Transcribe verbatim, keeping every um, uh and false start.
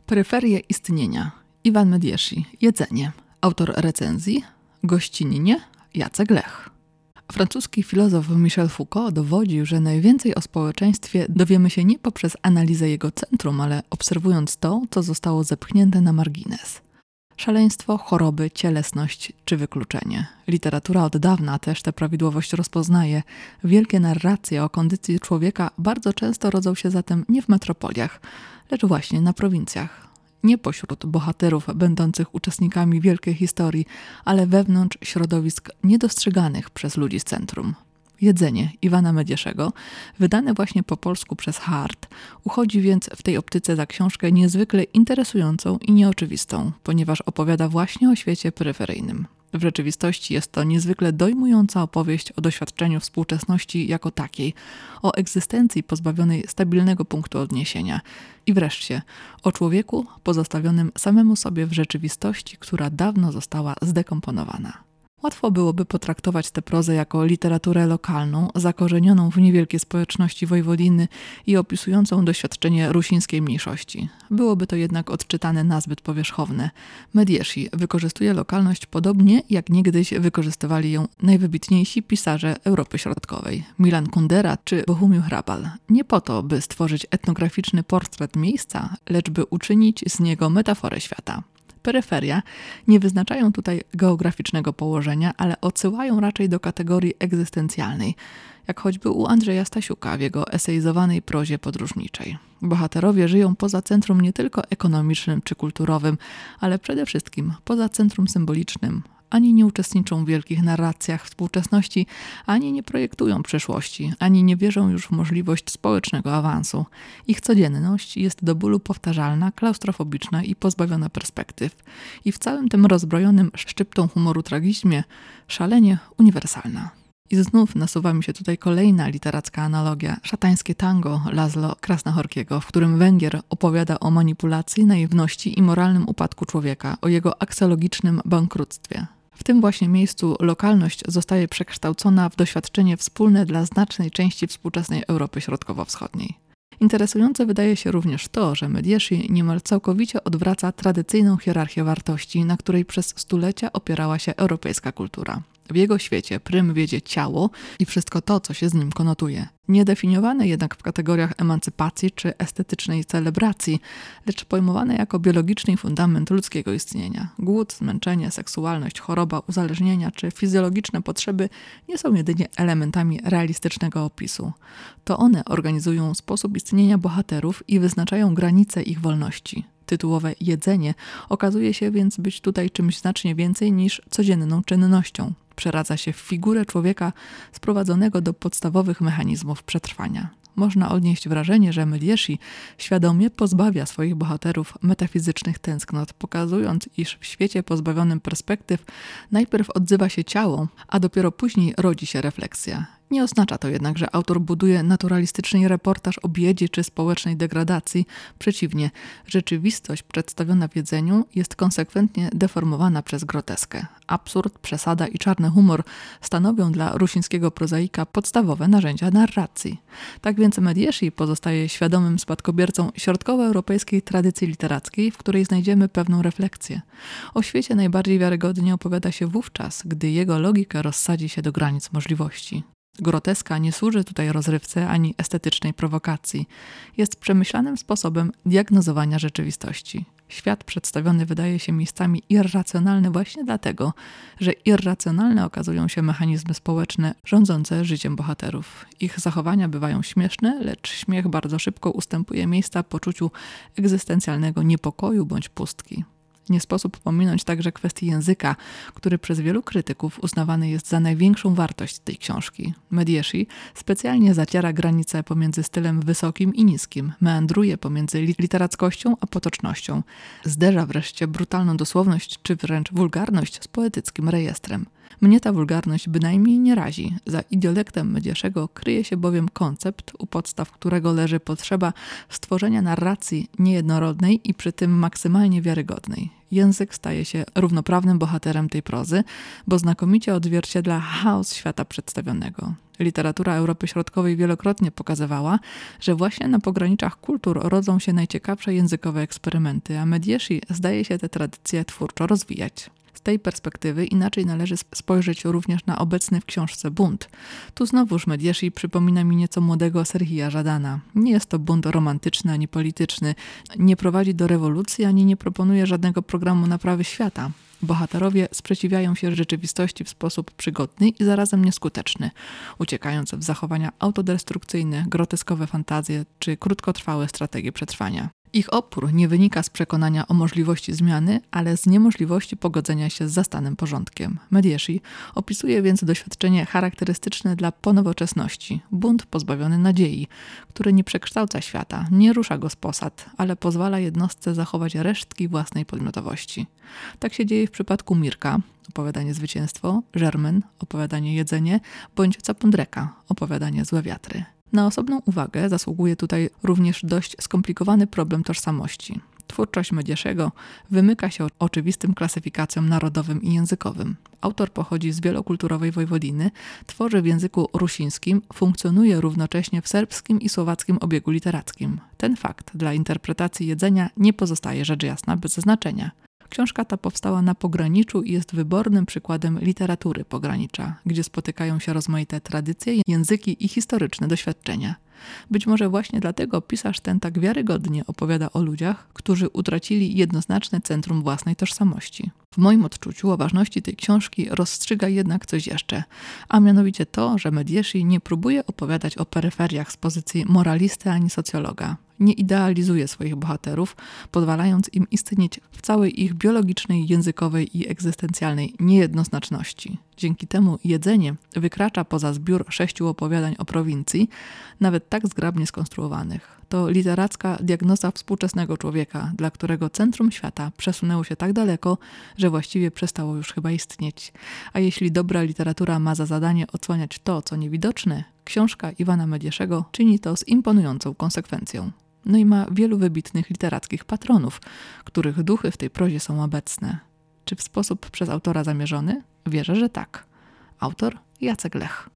Peryferie istnienia. Iwan Mediesi. Jedzenie. Autor recenzji. Gościnnie. Jacek Lech. Francuski filozof Michel Foucault dowodził, że najwięcej o społeczeństwie dowiemy się nie poprzez analizę jego centrum, ale obserwując to, co zostało zepchnięte na margines. Szaleństwo, choroby, cielesność czy wykluczenie. Literatura od dawna też tę prawidłowość rozpoznaje. Wielkie narracje o kondycji człowieka bardzo często rodzą się zatem nie w metropoliach, lecz właśnie na prowincjach. Nie pośród bohaterów będących uczestnikami wielkiej historii, ale wewnątrz środowisk niedostrzeganych przez ludzi z centrum. Jedzenie Iwana Mediesiego, wydane właśnie po polsku przez Hart, uchodzi więc w tej optyce za książkę niezwykle interesującą i nieoczywistą, ponieważ opowiada właśnie o świecie peryferyjnym. W rzeczywistości jest to niezwykle dojmująca opowieść o doświadczeniu współczesności jako takiej, o egzystencji pozbawionej stabilnego punktu odniesienia i wreszcie o człowieku pozostawionym samemu sobie w rzeczywistości, która dawno została zdekomponowana. Łatwo byłoby potraktować tę prozę jako literaturę lokalną, zakorzenioną w niewielkiej społeczności Wojwodiny i opisującą doświadczenie rusińskiej mniejszości. Byłoby to jednak odczytane nazbyt powierzchowne. Mediesi wykorzystuje lokalność podobnie, jak niegdyś wykorzystywali ją najwybitniejsi pisarze Europy Środkowej, Milan Kundera czy Bohumil Hrabal. Nie po to, by stworzyć etnograficzny portret miejsca, lecz by uczynić z niego metaforę świata. Peryferia nie wyznaczają tutaj geograficznego położenia, ale odsyłają raczej do kategorii egzystencjalnej, jak choćby u Andrzeja Stasiuka w jego eseizowanej prozie podróżniczej. Bohaterowie żyją poza centrum nie tylko ekonomicznym czy kulturowym, ale przede wszystkim poza centrum symbolicznym. Ani nie uczestniczą w wielkich narracjach współczesności, ani nie projektują przyszłości, ani nie wierzą już w możliwość społecznego awansu. Ich codzienność jest do bólu powtarzalna, klaustrofobiczna i pozbawiona perspektyw. I w całym tym rozbrojonym szczyptą humoru tragizmie szalenie uniwersalna. I znów nasuwa mi się tutaj kolejna literacka analogia, szatańskie tango Laszlo Krasznahorkiego, w którym Węgier opowiada o manipulacji, naiwności i moralnym upadku człowieka, o jego aksjologicznym bankructwie. W tym właśnie miejscu lokalność zostaje przekształcona w doświadczenie wspólne dla znacznej części współczesnej Europy Środkowo-Wschodniej. Interesujące wydaje się również to, że Mediesi niemal całkowicie odwraca tradycyjną hierarchię wartości, na której przez stulecia opierała się europejska kultura. W jego świecie prym wiedzie ciało i wszystko to, co się z nim konotuje. Niedefiniowane jednak w kategoriach emancypacji czy estetycznej celebracji, lecz pojmowane jako biologiczny fundament ludzkiego istnienia. Głód, zmęczenie, seksualność, choroba, uzależnienia czy fizjologiczne potrzeby nie są jedynie elementami realistycznego opisu. To one organizują sposób istnienia bohaterów i wyznaczają granice ich wolności. Tytułowe jedzenie okazuje się więc być tutaj czymś znacznie więcej niż codzienną czynnością. Przeradza się w figurę człowieka sprowadzonego do podstawowych mechanizmów przetrwania. Można odnieść wrażenie, że Mediesi świadomie pozbawia swoich bohaterów metafizycznych tęsknot, pokazując, iż w świecie pozbawionym perspektyw najpierw odzywa się ciało, a dopiero później rodzi się refleksja. Nie oznacza to jednak, że autor buduje naturalistyczny reportaż o biedzie czy społecznej degradacji. Przeciwnie, rzeczywistość przedstawiona w jedzeniu jest konsekwentnie deformowana przez groteskę. Absurd, przesada i czarny humor stanowią dla rusińskiego prozaika podstawowe narzędzia narracji. Tak więc Mediesi pozostaje świadomym spadkobiercą środkowoeuropejskiej tradycji literackiej, w której znajdziemy pewną refleksję. O świecie najbardziej wiarygodnie opowiada się wówczas, gdy jego logika rozsadzi się do granic możliwości. Groteska nie służy tutaj rozrywce ani estetycznej prowokacji. Jest przemyślanym sposobem diagnozowania rzeczywistości. Świat przedstawiony wydaje się miejscami irracjonalny właśnie dlatego, że irracjonalne okazują się mechanizmy społeczne rządzące życiem bohaterów. Ich zachowania bywają śmieszne, lecz śmiech bardzo szybko ustępuje miejsca poczuciu egzystencjalnego niepokoju bądź pustki. Nie sposób pominąć także kwestii języka, który przez wielu krytyków uznawany jest za największą wartość tej książki. Mediesi specjalnie zaciera granice pomiędzy stylem wysokim i niskim, meandruje pomiędzy literackością a potocznością, zderza wreszcie brutalną dosłowność czy wręcz wulgarność z poetyckim rejestrem. Mnie ta wulgarność bynajmniej nie razi. Za idiolektem Mediaszego kryje się bowiem koncept, u podstaw którego leży potrzeba stworzenia narracji niejednorodnej i przy tym maksymalnie wiarygodnej. Język staje się równoprawnym bohaterem tej prozy, bo znakomicie odzwierciedla chaos świata przedstawionego. Literatura Europy Środkowej wielokrotnie pokazywała, że właśnie na pograniczach kultur rodzą się najciekawsze językowe eksperymenty, a Medieszy zdaje się te tradycje twórczo rozwijać. Z tej perspektywy inaczej należy spojrzeć również na obecny w książce bunt. Tu znowuż Medieszy przypomina mi nieco młodego Serhija Żadana. Nie jest to bunt romantyczny ani polityczny, nie prowadzi do rewolucji ani nie proponuje żadnego programu naprawy świata. Bohaterowie sprzeciwiają się rzeczywistości w sposób przygodny i zarazem nieskuteczny, uciekając w zachowania autodestrukcyjne, groteskowe fantazje czy krótkotrwałe strategie przetrwania. Ich opór nie wynika z przekonania o możliwości zmiany, ale z niemożliwości pogodzenia się z zastanym porządkiem. Medieszy opisuje więc doświadczenie charakterystyczne dla ponowoczesności, bunt pozbawiony nadziei, który nie przekształca świata, nie rusza go z posad, ale pozwala jednostce zachować resztki własnej podmiotowości. Tak się dzieje w przypadku Mirka, opowiadanie Zwycięstwo, Żermen, opowiadanie Jedzenie, bądź Capundreka, opowiadanie Złe wiatry. Na osobną uwagę zasługuje tutaj również dość skomplikowany problem tożsamości. Twórczość Mediaszego wymyka się oczywistym klasyfikacjom narodowym i językowym. Autor pochodzi z wielokulturowej Wojwodiny, tworzy w języku rusińskim, funkcjonuje równocześnie w serbskim i słowackim obiegu literackim. Ten fakt dla interpretacji Jedzenia nie pozostaje rzecz jasna bez znaczenia. Książka ta powstała na pograniczu i jest wybornym przykładem literatury pogranicza, gdzie spotykają się rozmaite tradycje, języki i historyczne doświadczenia. Być może właśnie dlatego pisarz ten tak wiarygodnie opowiada o ludziach, którzy utracili jednoznaczne centrum własnej tożsamości. W moim odczuciu o ważności tej książki rozstrzyga jednak coś jeszcze, a mianowicie to, że Medieszy nie próbuje opowiadać o peryferiach z pozycji moralisty ani socjologa. Nie idealizuje swoich bohaterów, pozwalając im istnieć w całej ich biologicznej, językowej i egzystencjalnej niejednoznaczności. Dzięki temu Jedzenie wykracza poza zbiór sześciu opowiadań o prowincji, nawet tak zgrabnie skonstruowanych. To literacka diagnoza współczesnego człowieka, dla którego centrum świata przesunęło się tak daleko, że właściwie przestało już chyba istnieć. A jeśli dobra literatura ma za zadanie odsłaniać to, co niewidoczne, książka Iwana Mediaszego czyni to z imponującą konsekwencją. No i ma wielu wybitnych literackich patronów, których duchy w tej prozie są obecne. Czy w sposób przez autora zamierzony? Wierzę, że tak. Autor Jacek Lech.